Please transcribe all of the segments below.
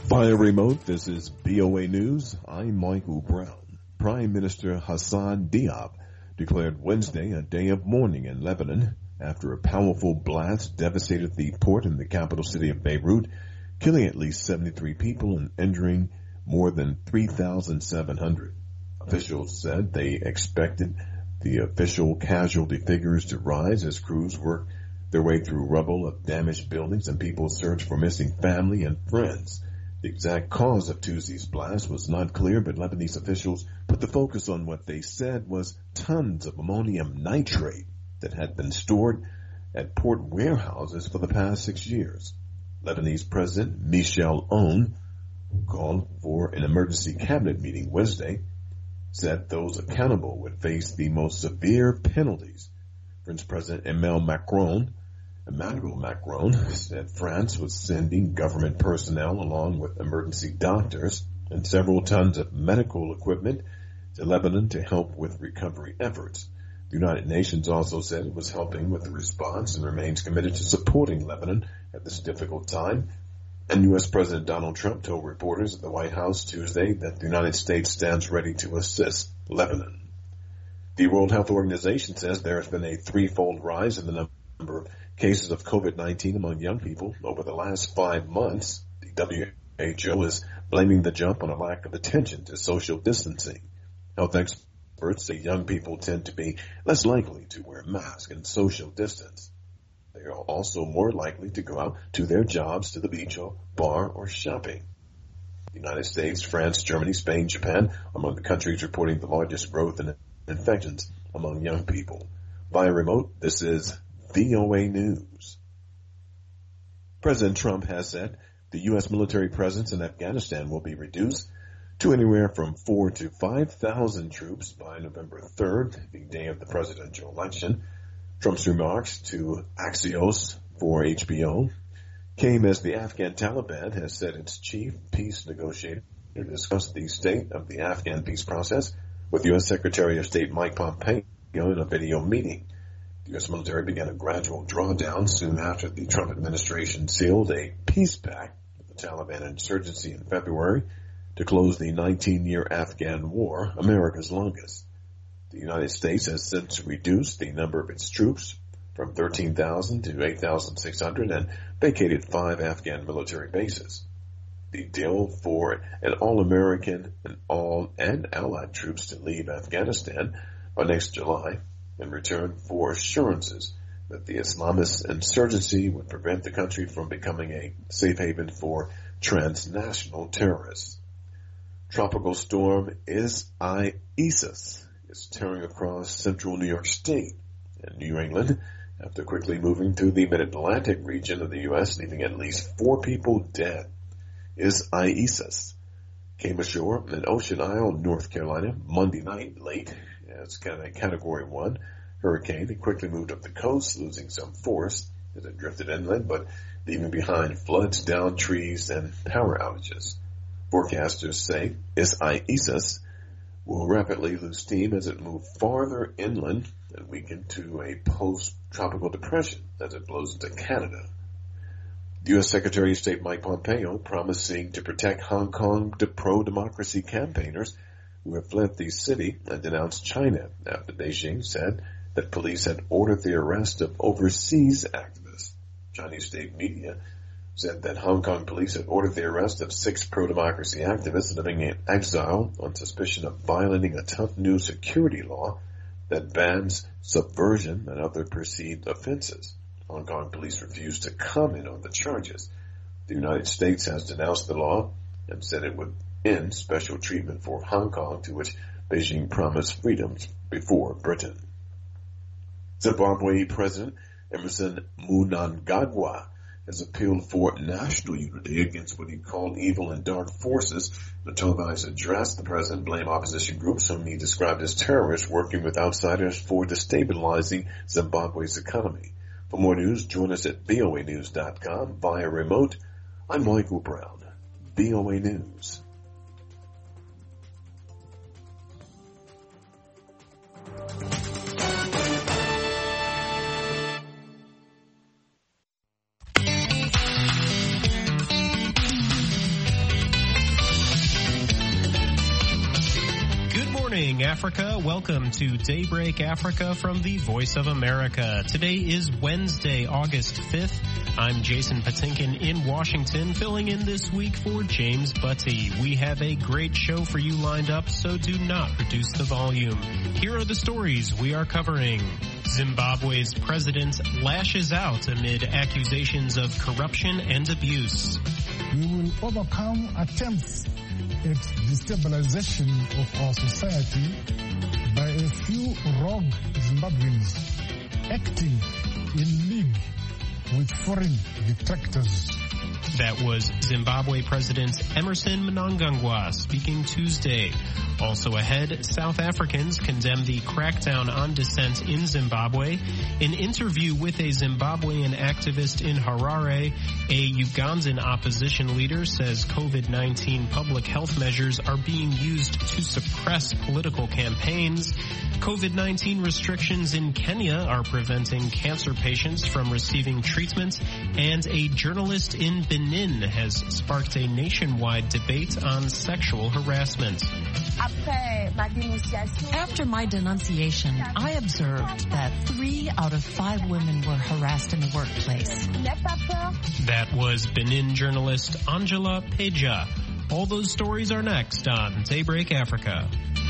Via remote, this is BOA News. I'm Michael Brown. Prime Minister Hassan Diab declared Wednesday a day of mourning in Lebanon after a powerful blast devastated the port in the capital city of Beirut, killing at least 73 people and injuring more than 3,700. Officials said they expected the official casualty figures to rise as crews worked their way through rubble of damaged buildings and people searched for missing family and friends. The exact cause of Tuesday's blast was not clear, but Lebanese officials put the focus on what they said was tons of ammonium nitrate that had been stored at port warehouses for the past 6 years. Lebanese President Michel Aoun, who called for an emergency cabinet meeting Wednesday, said those accountable would face the most severe penalties. French President Emmanuel Macron said France was sending government personnel along with emergency doctors and several tons of medical equipment to Lebanon to help with recovery efforts. The United Nations also said it was helping with the response and remains committed to supporting Lebanon at this difficult time. And U.S. President Donald Trump told reporters at the White House Tuesday that the United States stands ready to assist Lebanon. The World Health Organization says there has been a threefold rise in the number of cases of COVID-19 among young people over the last 5 months. The WHO is blaming the jump on a lack of attention to social distancing. Health experts say young people tend to be less likely to wear masks and social distance. They are also more likely to go out to their jobs, to the beach or bar or shopping. The United States, France, Germany, Spain, Japan among the countries reporting the largest growth in infections among young people. Via remote, this is VOA News. President Trump has said the U.S. military presence in Afghanistan will be reduced to anywhere from 4,000 to 5,000 troops by November 3rd, the day of the presidential election. Trump's remarks to Axios for HBO came as the Afghan Taliban has said its chief peace negotiator discussed the state of the Afghan peace process with U.S. Secretary of State Mike Pompeo in a video meeting. The U.S. military began a gradual drawdown soon after the Trump administration sealed a peace pact with the Taliban insurgency in February to close the 19-year Afghan war, America's longest. The United States has since reduced the number of its troops from 13,000 to 8,600 and vacated 5 Afghan military bases. The deal for an all-American and all allied troops to leave Afghanistan by next July in return for assurances that the Islamist insurgency would prevent the country from becoming a safe haven for transnational terrorists. Tropical storm Isaias is tearing across central New York State and New England after quickly moving through the mid-Atlantic region of the U.S., leaving at least 4 people dead. Isaias came ashore in Ocean Isle, North Carolina, Monday night late as a Category 1 hurricane. It quickly moved up the coast, losing some force as it drifted inland, but leaving behind floods, downed trees, and power outages. Forecasters say Isaias will rapidly lose steam as it moves farther inland and weaken to a post-tropical depression as it blows into Canada. The U.S. Secretary of State Mike Pompeo promising to protect Hong Kong pro-democracy campaigners who have fled the city and denounced China after Beijing said that police had ordered the arrest of overseas activists. Chinese state media said that Hong Kong police had ordered the arrest of 6 pro-democracy activists living in exile on suspicion of violating a tough new security law that bans subversion and other perceived offenses. Hong Kong police refused to comment on the charges. The United States has denounced the law and said it would end special treatment for Hong Kong, to which Beijing promised freedoms before Britain. Zimbabwe President Emerson Mnangagwa has appealed for national unity against what he called evil and dark forces. In a televised address, the president blamed opposition groups whom he described as terrorists working with outsiders for destabilizing Zimbabwe's economy. For more news, join us at voanews.com via remote. I'm Michael Brown, VOA News. morning, Africa. Welcome to Daybreak Africa from the Voice of America. Today is Wednesday, August 5th. I'm Jason Patinkin in Washington, filling in this week for James Butty. We have a great show for you lined up, so do not reduce the volume. Here are the stories we are covering. Zimbabwe's president lashes out amid accusations of corruption and abuse. We will overcome attempts at destabilization of our society by a few rogue Zimbabweans acting in league with foreign detractors. That was Zimbabwe President Emmerson Mnangagwa speaking Tuesday. Also ahead, South Africans condemn the crackdown on dissent in Zimbabwe. An interview with a Zimbabwean activist in Harare. A Ugandan opposition leader says COVID-19 public health measures are being used to suppress political campaigns. COVID-19 restrictions in Kenya are preventing cancer patients from receiving treatment. And a journalist in Benin has sparked a nationwide debate on sexual harassment. After my denunciation, I observed that 3 out of 5 women were harassed in the workplace. That was Benin journalist Angela Peja. All those stories are next on Daybreak Africa.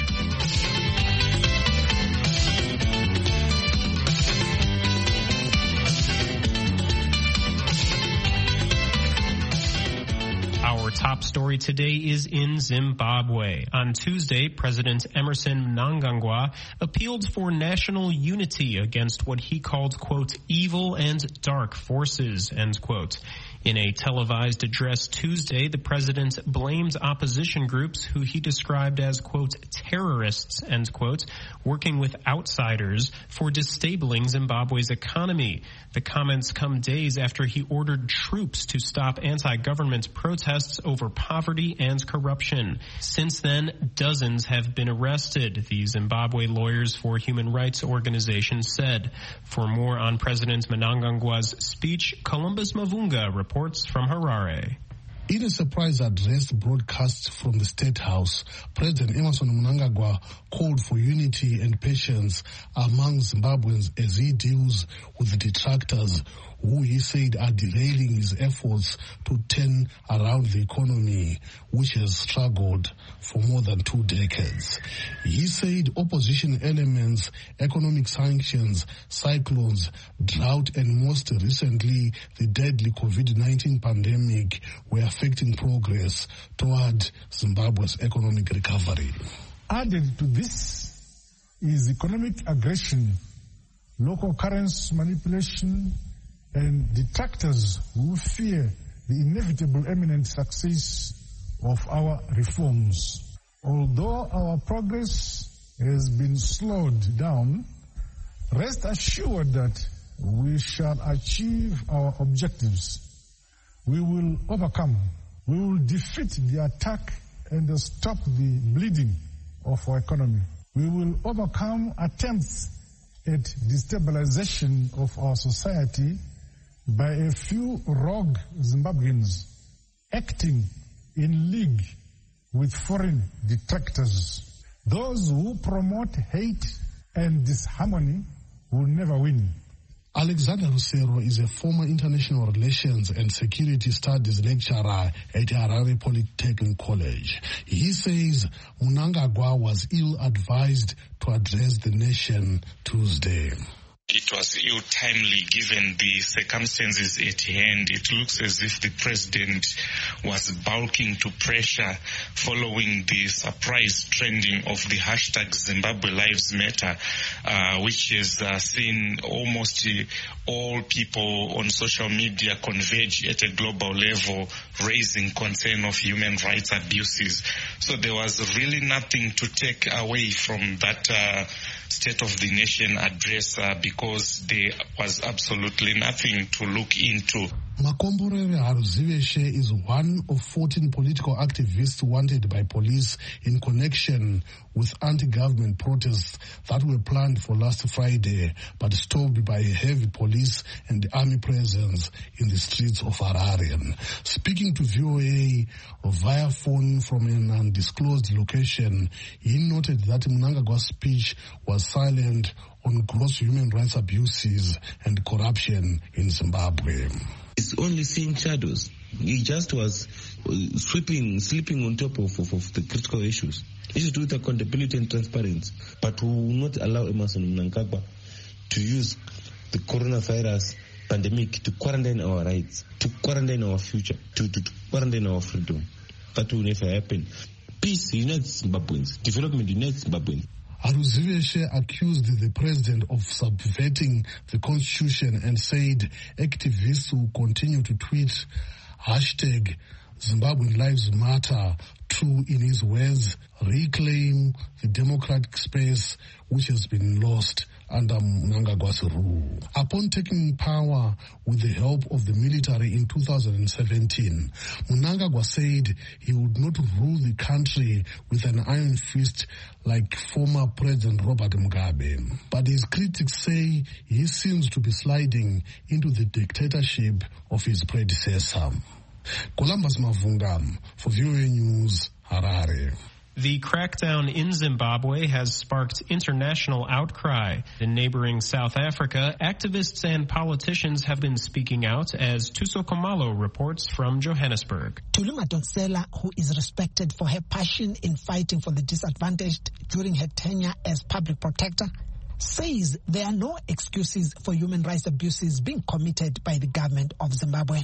Our top story today is in Zimbabwe. On Tuesday, President Emmerson Mnangagwa appealed for national unity against what he called, quote, evil and dark forces, end quote. In a televised address Tuesday, the president blamed opposition groups who he described as, quote, terrorists, end quote, working with outsiders for disabling Zimbabwe's economy. The comments come days after he ordered troops to stop anti-government protests over poverty and corruption. Since then, dozens have been arrested, the Zimbabwe Lawyers for Human Rights organization said. For more on President Mnangagwa's speech, Columbus Mavunga reports from Harare. In a surprise address broadcast from the State House, President Emmerson Mnangagwa called for unity and patience among Zimbabweans as he deals with the detractors who he said are derailing his efforts to turn around the economy, which has struggled for more than 2 decades. He said opposition elements, economic sanctions, cyclones, drought, and most recently the deadly COVID-19 pandemic were affecting progress toward Zimbabwe's economic recovery. Added to this is economic aggression, local currency manipulation, and detractors who fear the inevitable imminent success of our reforms. Although our progress has been slowed down, rest assured that we shall achieve our objectives. We will overcome. We will defeat the attack and stop the bleeding of our economy. We will overcome attempts at destabilization of our society by a few rogue Zimbabweans acting in league with foreign detractors. Those who promote hate and disharmony will never win. Alexander Rusero is a former international relations and security studies lecturer at Harare Polytechnic College. He says Mnangagwa was ill-advised to address the nation Tuesday. It was ill-timely given the circumstances at hand. It looks as if the president was bulking to pressure following the surprise trending of the hashtag Zimbabwe Lives Matter, which has seen almost all people on social media converge at a global level, raising concern of human rights abuses. So there was really nothing to take away from that State of the Nation address because there was absolutely nothing to look into. Makomborere Haruziveshe is one of 14 political activists wanted by police in connection with anti-government protests that were planned for last Friday but stopped by a heavy police and army presence in the streets of Harare. Speaking to VOA via phone from an undisclosed location, he noted that Mnangagwa's speech was silent on gross human rights abuses and corruption in Zimbabwe. It's only seeing shadows. He just was sleeping on top of the critical issues. Issues to do with accountability and transparency. But we will not allow Emmerson Mnangagwa to use the coronavirus pandemic to quarantine our rights, to quarantine our future, to quarantine our freedom. That will never happen. Peace unites Zimbabweans. Development unites Zimbabweans. Haruziveshe accused the president of subverting the constitution and said activists will continue to tweet hashtag Zimbabwean Lives Matter to, in his words, reclaim the democratic space which has been lost under Mnangagwa's rule. Upon taking power with the help of the military in 2017, Mnangagwa said he would not rule the country with an iron fist like former President Robert Mugabe. But his critics say he seems to be sliding into the dictatorship of his predecessor. Columbus Mavunga for VOA News, Harare. The crackdown in Zimbabwe has sparked international outcry. In neighboring South Africa, activists and politicians have been speaking out, as Tuso Khumalo reports from Johannesburg. Tuli Madonsela, who is respected for her passion in fighting for the disadvantaged during her tenure as public protector, says there are no excuses for human rights abuses being committed by the government of Zimbabwe.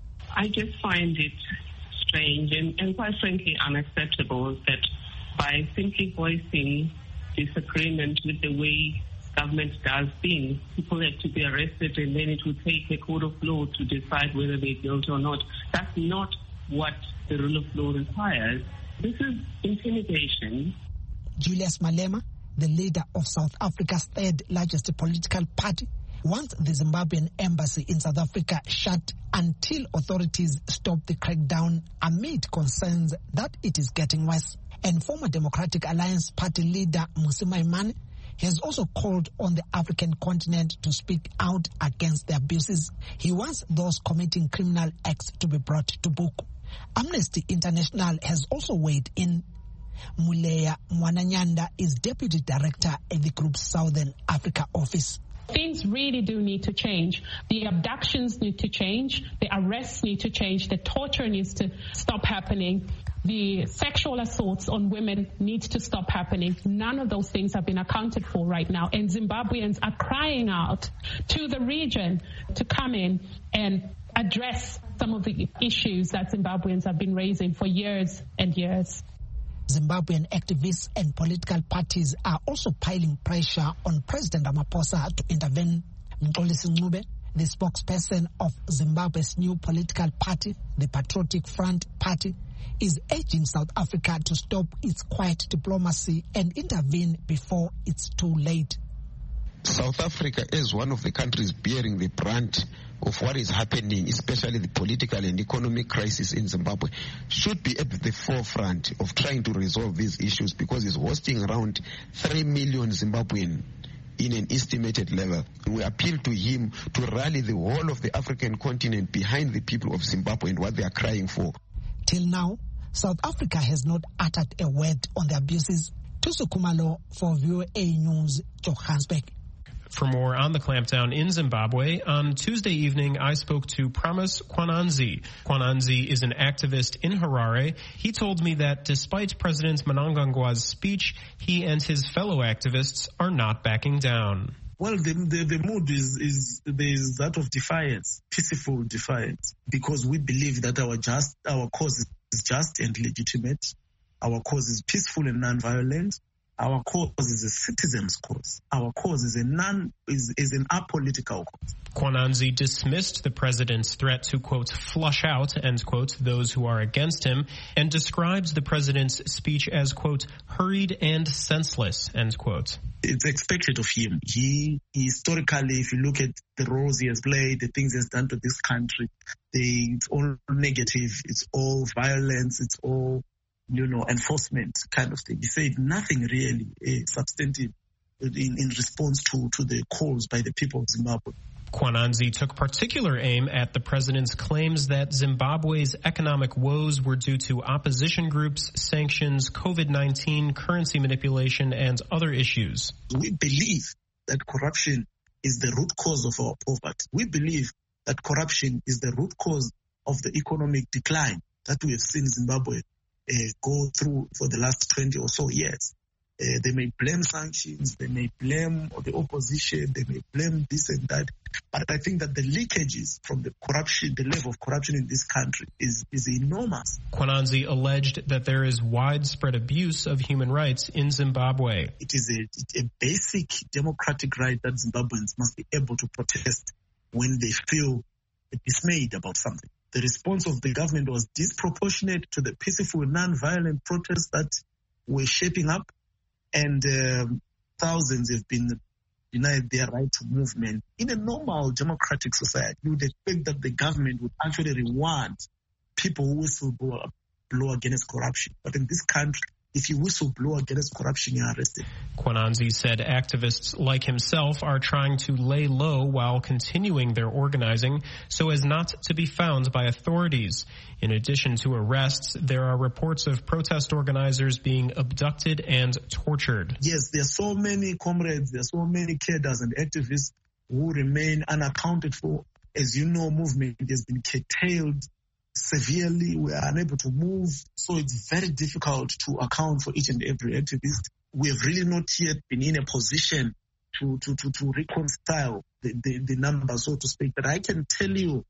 I just find it strange and quite frankly unacceptable that by simply voicing disagreement with the way government does things, people have to be arrested and then it will take a court of law to decide whether they're guilty or not. That's not what the rule of law requires. This is intimidation. Julius Malema, the leader of South Africa's third largest political party, wants the Zimbabwean embassy in South Africa shut until authorities stop the crackdown amid concerns that it is getting worse. And former Democratic Alliance Party leader Mmusi Maimane has also called on the African continent to speak out against the abuses. He wants those committing criminal acts to be brought to book. Amnesty International has also weighed in. Muleya Mwananyanda is deputy director at the group's Southern Africa office. Things really do need to change. The abductions need to change. The arrests need to change. The torture needs to stop happening. The sexual assaults on women need to stop happening. None of those things have been accounted for right now. And Zimbabweans are crying out to the region to come in and address some of the issues that Zimbabweans have been raising for years and years. Zimbabwean activists and political parties are also piling pressure on President Ramaphosa to intervene. Mxolisi Ncube, the spokesperson of Zimbabwe's new political party, the Patriotic Front Party, is urging South Africa to stop its quiet diplomacy and intervene before it's too late. South Africa is one of the countries bearing the brunt of what is happening, especially the political and economic crisis in Zimbabwe, should be at the forefront of trying to resolve these issues because it's hosting around 3 million Zimbabwean in an estimated level. We appeal to him to rally the whole of the African continent behind the people of Zimbabwe and what they are crying for. Till now, South Africa has not uttered a word on the abuses. Tuso Khumalo for VOA News, Johannesburg. For more on the clampdown in Zimbabwe, on Tuesday evening, I spoke to Promise Kwananzi. Kwananzi is an activist in Harare. He told me that despite President Mnangagwa's speech, he and his fellow activists are not backing down. Well, the mood is that of defiance, peaceful defiance, because we believe that our cause is just and legitimate. Our cause is peaceful and non-violent. Our cause is a citizen's cause. Our cause is an apolitical cause. Kwananzi dismissed the president's threat to, quote, flush out, end quote, those who are against him, and describes the president's speech as, quote, hurried and senseless, end quote. it's expected of him. He historically, if you look at the roles he has played, the things he has done to this country, it's all negative, it's all violence, it's all, enforcement kind of thing. He said nothing really substantive in response to the calls by the people of Zimbabwe. Kwananzi took particular aim at the president's claims that Zimbabwe's economic woes were due to opposition groups, sanctions, COVID-19, currency manipulation, and other issues. We believe that corruption is the root cause of our poverty. We believe that corruption is the root cause of the economic decline that we have seen Zimbabwe go through for the last 20 or so years. They may blame sanctions, they may blame the opposition, they may blame this and that. But I think that the leakages from the corruption, the level of corruption in this country is enormous. Kwananzi alleged that there is widespread abuse of human rights in Zimbabwe. It is a basic democratic right that Zimbabweans must be able to protest when they feel dismayed about something. The response of the government was disproportionate to the peaceful, non-violent protests that were shaping up. And thousands have been denied their right to movement. In a normal democratic society, you would expect that the government would actually reward people who whistleblow against corruption. But in this country, if you whistleblow against corruption, you're arrested. Kwananzi said activists like himself are trying to lay low while continuing their organizing so as not to be found by authorities. In addition to arrests, there are reports of protest organizers being abducted and tortured. Yes, there are so many comrades, there are so many cadres and activists who remain unaccounted for. As you know, movement has been curtailed severely. We are unable to move, so it's very difficult to account for each and every activist. We have really not yet been in a position to reconcile the numbers, so to speak. But I can tell you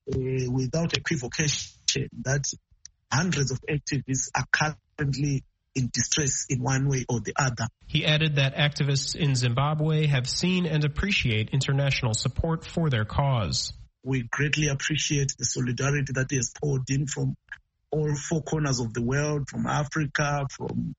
without equivocation that hundreds of activists are currently in distress in one way or the other. He added that activists in Zimbabwe have seen and appreciate international support for their cause. We greatly appreciate the solidarity that is poured in from all four corners of the world, from Africa,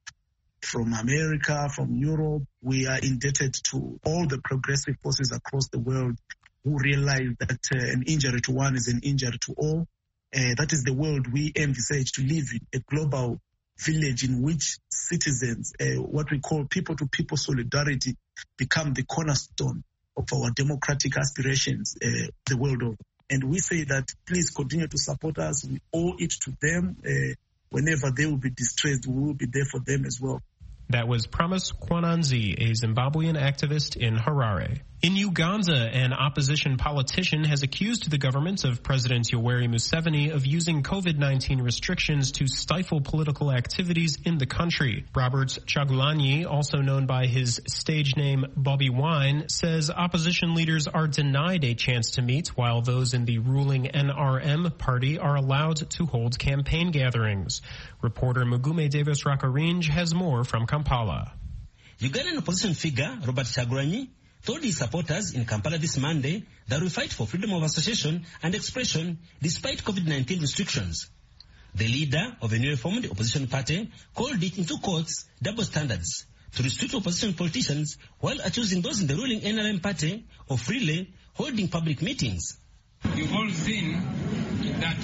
from America, from Europe. We are indebted to all the progressive forces across the world who realize that an injury to one is an injury to all. That is the world we envisage to live in, a global village in which citizens, what we call people-to-people solidarity, become the cornerstone of our democratic aspirations the world over. And we say that please continue to support us. We owe it to them. Whenever they will be distressed, we will be there for them as well. That was Promise Kwananzi, a Zimbabwean activist in Harare. In Uganda, an opposition politician has accused the government of President Yoweri Museveni of using COVID-19 restrictions to stifle political activities in the country. Robert Chagulanyi, also known by his stage name Bobby Wine, says opposition leaders are denied a chance to meet while those in the ruling NRM party are allowed to hold campaign gatherings. Reporter Mugume Davis Rakarinj has more from Kampala. Ugandan opposition figure Robert Chagulanyi told his supporters in Kampala this Monday that we fight for freedom of association and expression despite COVID-19 restrictions. The leader of a newly formed opposition party called it into courts double standards to restrict opposition politicians while accusing those in the ruling NRM party of freely holding public meetings. You've all seen that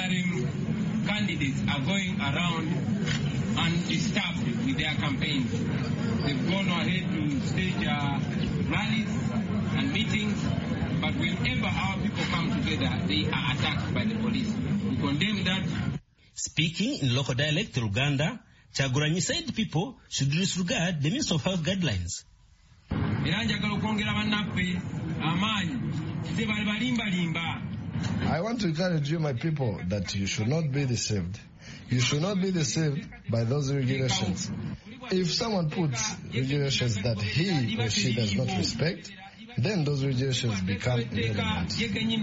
NRM candidates are going around undisturbed with their campaigns. They've gone ahead to stage rallies and meetings, but whenever our people come together, they are attacked by the police. We condemn that. Speaking in local dialect Uganda, Chagulanyi said people should disregard the Ministry of Health guidelines. I want to encourage you, my people, that you should not be deceived. You should not be deceived by those regulations. If someone puts regulations that he or she does not respect, then those regulations become irrelevant.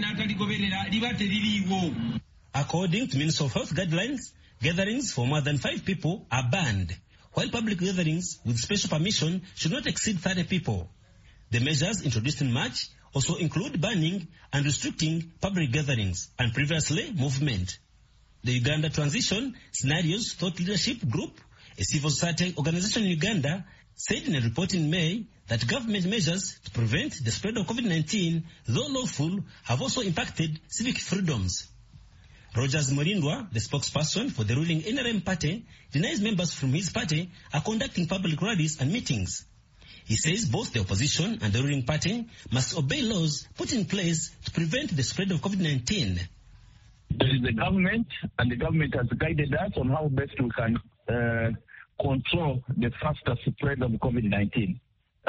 According to Ministry of Health guidelines, gatherings for more than 5 people are banned, while public gatherings with special permission should not exceed 30 people. The measures introduced in March also include banning and restricting public gatherings and previously movement. The Uganda Transition Scenarios Thought Leadership Group, a civil society organization in Uganda, said in a report in May that government measures to prevent the spread of COVID-19, though lawful, have also impacted civic freedoms. Rogers Morindwa, the spokesperson for the ruling NRM party, denies members from his party are conducting public rallies and meetings. He says both the opposition and the ruling party must obey laws put in place to prevent the spread of COVID-19. There is the government, and the government has guided us on how best we can control the faster spread of COVID-19.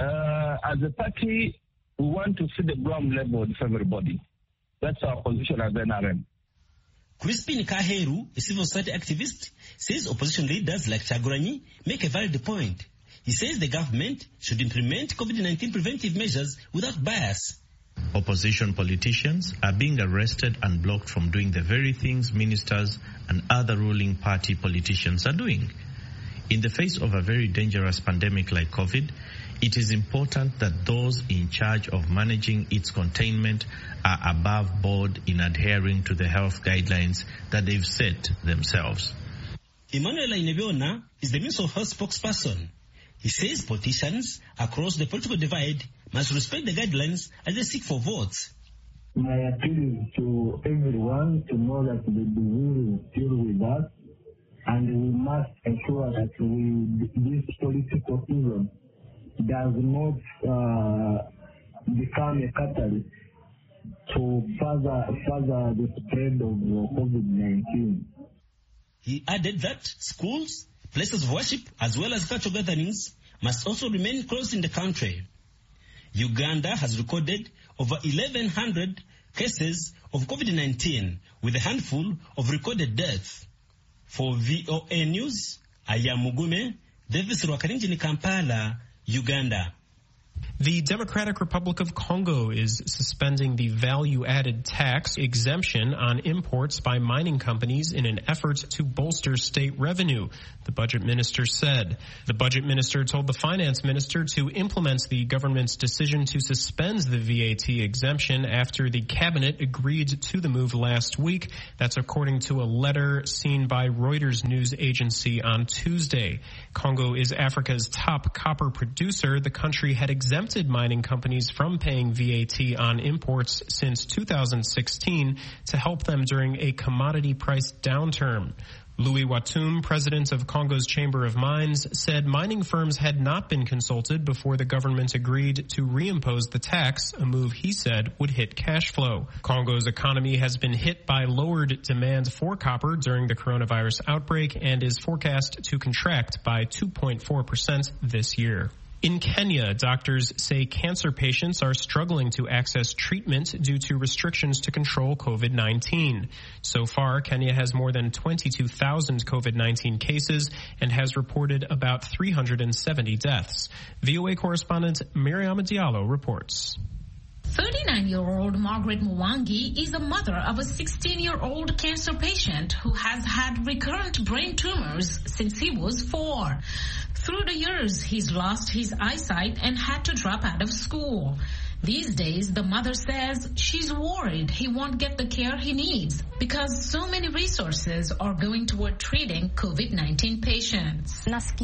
As a party, we want to see the ground level for everybody. That's our position as NRM. Crispin Kaheru, a civil society activist, says opposition leaders like Kyagulanyi make a valid point. He says the government should implement COVID-19 preventive measures without bias. Opposition politicians are being arrested and blocked from doing the very things ministers and other ruling party politicians are doing. In the face of a very dangerous pandemic like COVID, it is important that those in charge of managing its containment are above board in adhering to the health guidelines that they've set themselves. Emmanuel Inebiona is the Minister of Health spokesperson. He says politicians across the political divide must respect the guidelines as they seek for votes. My appeal is to everyone to know that the disease is still with us, and we must ensure that this political evil does not become a catalyst to further the spread of COVID-19. He added that schools, places of worship, as well as cultural gatherings must also remain closed in the country. Uganda has recorded over 1,100 cases of COVID-19, with a handful of recorded deaths. For VOA News, I am Mugume, Davis Rwakarinji, Kampala, Uganda. The Democratic Republic of Congo is suspending the value-added tax exemption on imports by mining companies in an effort to bolster state revenue, the budget minister said. The budget minister told the finance minister to implement the government's decision to suspend the VAT exemption after the cabinet agreed to the move last week. That's according to a letter seen by Reuters news agency on Tuesday. Congo is Africa's top copper producer. The country had exempted mining companies from paying VAT on imports since 2016 to help them during a commodity price downturn. Louis Watum, president of Congo's Chamber of Mines, said mining firms had not been consulted before the government agreed to reimpose the tax, a move he said would hit cash flow. Congo's economy has been hit by lowered demand for copper during the coronavirus outbreak and is forecast to contract by 2.4% this year. In Kenya, doctors say cancer patients are struggling to access treatment due to restrictions to control COVID-19. So far, Kenya has more than 22,000 COVID-19 cases and has reported about 370 deaths. VOA correspondent Miriam Diallo reports. 39-year-old Margaret Mwangi is the mother of a 16-year-old cancer patient who has had recurrent brain tumors since he was 4. Through the years, he's lost his eyesight and had to drop out of school. These days, the mother says she's worried he won't get the care he needs because so many resources are going toward treating COVID-19 patients.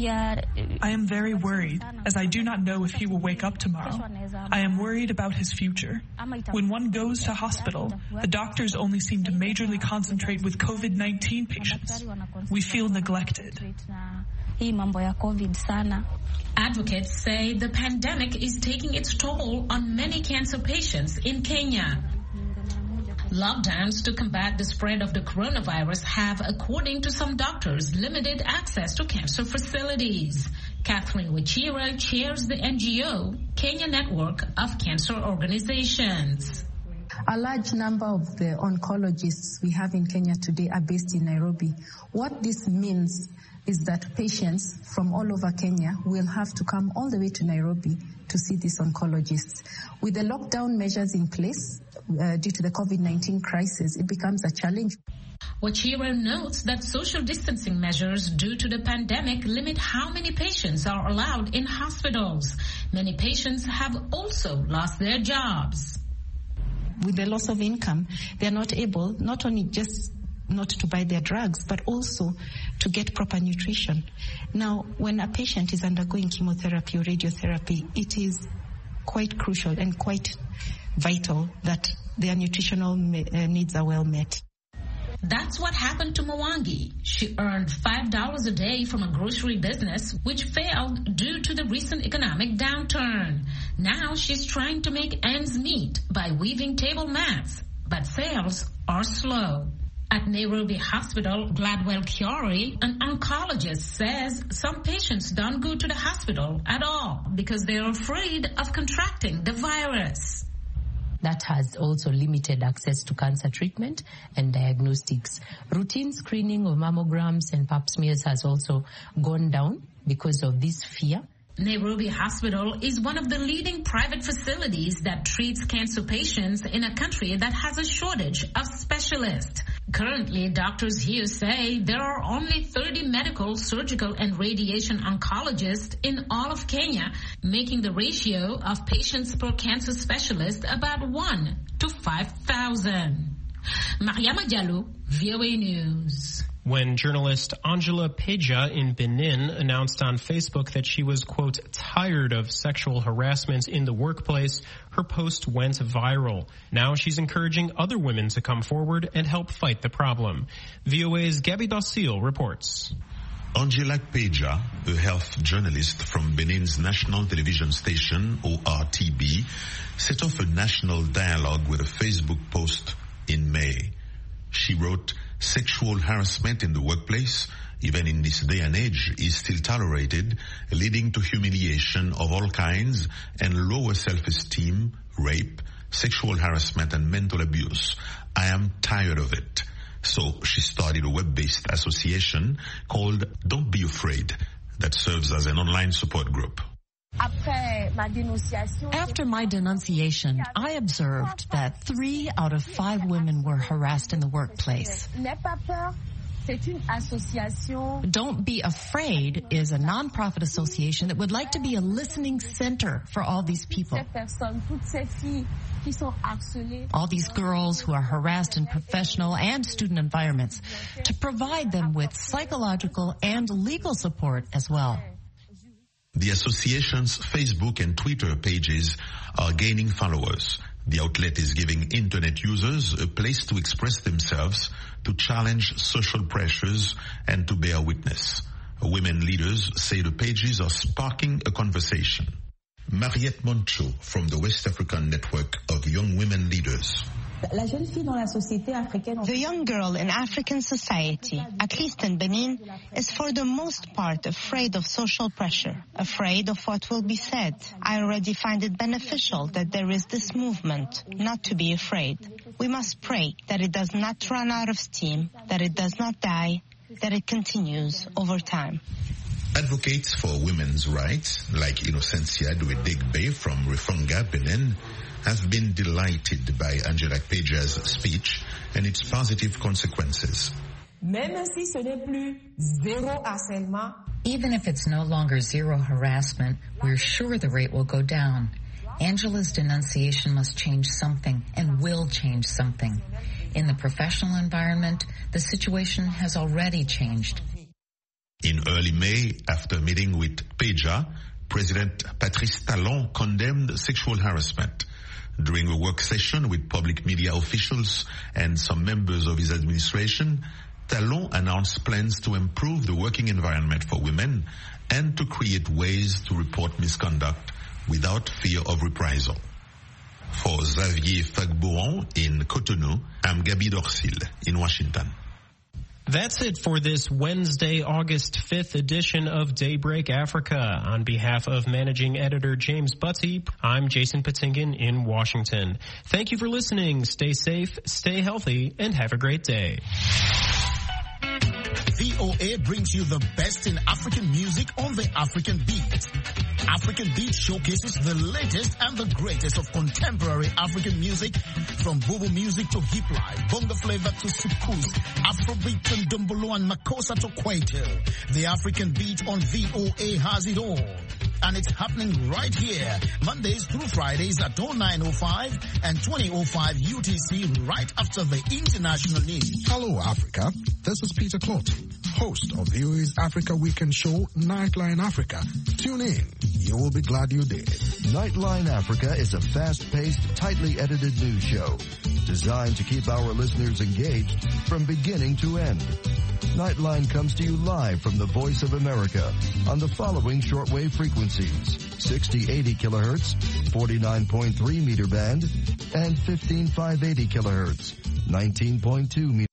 I am very worried, as I do not know if he will wake up tomorrow. I am worried about his future. When one goes to hospital, the doctors only seem to majorly concentrate with COVID-19 patients. We feel neglected. Advocates say the pandemic is taking its toll on many cancer patients in Kenya. Lockdowns to combat the spread of the coronavirus have, according to some doctors, limited access to cancer facilities. Catherine Wachira chairs the NGO, Kenya Network of Cancer Organizations. A large number of the oncologists we have in Kenya today are based in Nairobi. What this means is that patients from all over Kenya will have to come all the way to Nairobi to see these oncologists. With the lockdown measures in place due to the COVID-19 crisis, it becomes a challenge. Wachira notes that social distancing measures due to the pandemic limit how many patients are allowed in hospitals. Many patients have also lost their jobs. With the loss of income, they're not able not only just not to buy their drugs, but also to get proper nutrition. Now, when a patient is undergoing chemotherapy or radiotherapy, it is quite crucial and quite vital that their nutritional needs are well met. That's what happened to Mwangi. She earned $5 a day from a grocery business, which failed due to the recent economic downturn. Now she's trying to make ends meet by weaving table mats, but sales are slow. At Nairobi Hospital, Gladwell Kiori, an oncologist, says some patients don't go to the hospital at all because they're afraid of contracting the virus. That has also limited access to cancer treatment and diagnostics. Routine screening of mammograms and pap smears has also gone down because of this fear. Nairobi Hospital is one of the leading private facilities that treats cancer patients in a country that has a shortage of specialists. Currently, doctors here say there are only 30 medical, surgical, and radiation oncologists in all of Kenya, making the ratio of patients per cancer specialist about 1 to 5,000. Mariama Diallo, VOA News. When journalist Angela Peja in Benin announced on Facebook that she was, quote, tired of sexual harassment in the workplace, her post went viral. Now she's encouraging other women to come forward and help fight the problem. VOA's Gabby Docile reports. Angela Peja, a health journalist from Benin's national television station, ORTB, set off a national dialogue with a Facebook post in May. She wrote, sexual harassment in the workplace, even in this day and age, is still tolerated, leading to humiliation of all kinds and lower self-esteem, rape, sexual harassment, and mental abuse. I am tired of it. So she started a web-based association called Don't Be Afraid that serves as an online support group. After my denunciation, I observed that 3 out of 5 women were harassed in the workplace. Don't Be Afraid is a nonprofit association that would like to be a listening center for all these people. All these girls who are harassed in professional and student environments, to provide them with psychological and legal support as well. The association's Facebook and Twitter pages are gaining followers. The outlet is giving internet users a place to express themselves, to challenge social pressures, and to bear witness. Women leaders say the pages are sparking a conversation. Mariette Moncho from the West African Network of Young Women Leaders. The young girl in African society, at least in Benin, is for the most part afraid of social pressure, afraid of what will be said. I already find it beneficial that there is this movement, not to be afraid. We must pray that it does not run out of steam, that it does not die, that it continues over time. Advocates for women's rights, like Innocencia Duedegbe from Refonga, Benin, have been delighted by Angela Peja's speech and its positive consequences. Even if it's no longer zero harassment, we're sure the rate will go down. Angela's denunciation must change something and will change something. In the professional environment, the situation has already changed. In early May, after meeting with Peja, President Patrice Talon condemned sexual harassment. During a work session with public media officials and some members of his administration, Talon announced plans to improve the working environment for women and to create ways to report misconduct without fear of reprisal. For Xavier Fagbouan in Cotonou, I'm Gaby Docile in Washington. That's it for this Wednesday, August 5th edition of Daybreak Africa. On behalf of managing editor James Butty, I'm Jason Patinkin in Washington. Thank you for listening. Stay safe, stay healthy, and have a great day. VOA brings you the best in African music on the African Beat. African Beat showcases the latest and the greatest of contemporary African music, from Bobo music to hip life, bongo flavor to sukus, Afrobeat and Dumbolo and Makossa to Kwaito. The African Beat on VOA has it all. and it's happening right here, Mondays through Fridays at 09:05 and 20:05 UTC, right after the international news. Hello, Africa. This is Peter Clot, host of VOA's Africa Weekend show, Nightline Africa. Tune in. You will be glad you did. Nightline Africa is a fast-paced, tightly edited news show designed to keep our listeners engaged from beginning to end. Nightline comes to you live from the Voice of America on the following shortwave frequencies: 6080 kilohertz, 49.3 meter band, and 15580 kilohertz, 19.2 meter